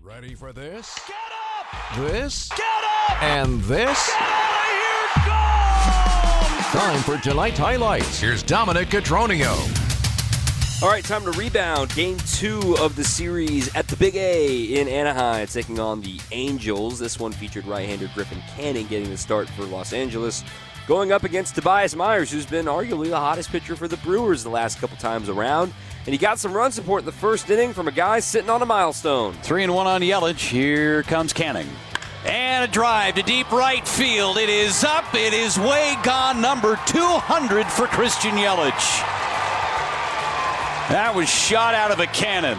Ready for this? Get up! This? Get up! And this? Get out of here! Go! Time for tonight's highlights. Here's Dominic Cotroneo. All right, time to rebound. Game 2 of the series at the Big A in Anaheim, taking on the Angels. This one featured right-hander Griffin Canning getting the start for Los Angeles, going up against Tobias Myers, who's been arguably the hottest pitcher for the Brewers the last couple times around. And he got some run support in the first inning from a guy sitting on a milestone. 3-1 on Yelich. Here comes Canning. And a drive to deep right field. It is up. It is way gone. Number 200 for Christian Yelich. That was shot out of a cannon.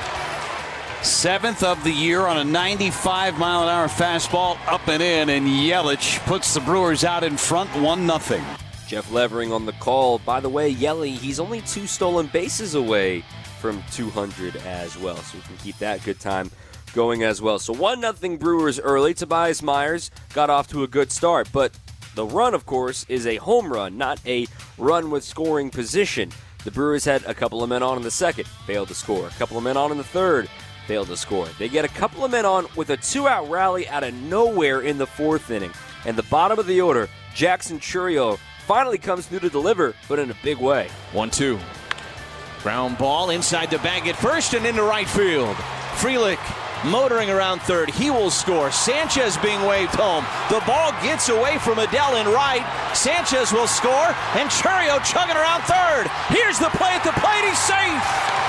7th of the year on a 95-mile-an-hour fastball, up and in, and Yelich puts the Brewers out in front 1-0. Jeff Levering on the call. By the way, Yelly, he's only 2 stolen bases away from 200 as well, so we can keep that good time going as well. So 1-0 Brewers early. Tobias Myers got off to a good start, but the run, of course, is a home run, not a run with scoring position. The Brewers had a couple of men on in the second, failed to score. A couple of men on in the third, failed to score. They get a couple of men on with a 2-out rally out of nowhere in the 4th inning. And the bottom of the order, Jackson Chourio, finally comes through to deliver, but in a big way. 1-2. Ground ball inside the bag at first and into right field. Frelick motoring around third. He will score. Sanchez being waved home. The ball gets away from Adele in right. Sanchez will score, and Chourio chugging around third. Here's the play at the plate. He's safe.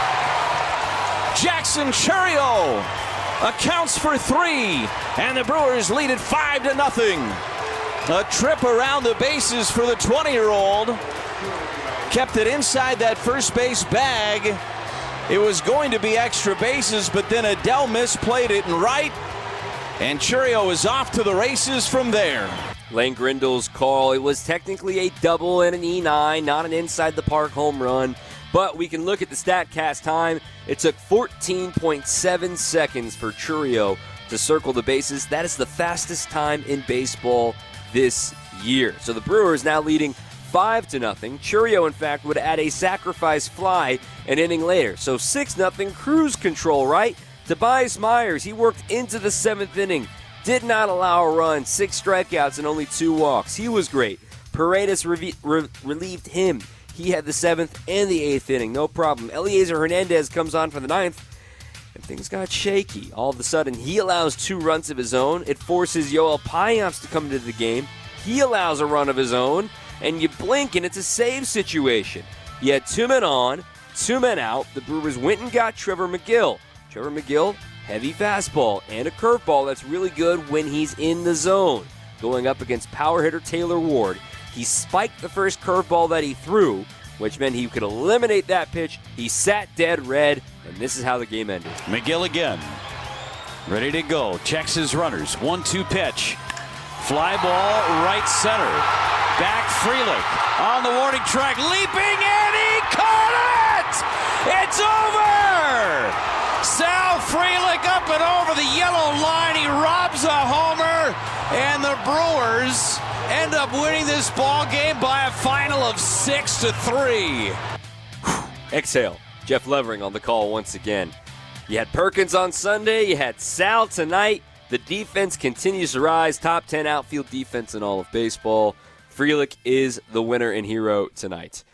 Jackson Chourio accounts for 3, and the Brewers lead it 5-0. A trip around the bases for the 20-year-old. Kept it inside that first base bag. It was going to be extra bases, but then Adele misplayed it in right, and Chourio is off to the races from there. Lane Grindle's call. It was technically a double and an E9, not an inside-the-park home run. But we can look at the StatCast time. It took 14.7 seconds for Chourio to circle the bases. That is the fastest time in baseball this year. So the Brewers now leading 5-0. Chourio, in fact, would add a sacrifice fly an inning later. So 6-0 cruise control, right? Tobias Myers, he worked into the 7th inning. Did not allow a run, 6 strikeouts and only 2 walks. He was great. Paredes relieved him. He had the 7th and the 8th inning, no problem. Eliezer Hernandez comes on for the 9th, and things got shaky. All of a sudden, he allows 2 runs of his own. It forces Yoel Payamps to come into the game. He allows a run of his own, and you blink, and it's a save situation. You had 2 men on, 2 men out. The Brewers went and got Trevor Megill. Trevor Megill, heavy fastball and a curveball that's really good when he's in the zone. Going up against power hitter Taylor Ward. He spiked the first curveball that he threw, which meant he could eliminate that pitch. He sat dead red, and this is how the game ended. Megill again. Ready to go. Checks his runners. 1-2 pitch. Fly ball right center. Back Frelick on the warning track. Leaping, and he caught it! It's over! Sal Frelick up and over the yellow line. He robs a homer, and the Brewers end up winning this ball game by a final of 6-3. Exhale. Jeff Levering on the call once again. You had Perkins on Sunday. You had Sal tonight. The defense continues to rise. Top 10 outfield defense in all of baseball. Frelick is the winner and hero tonight.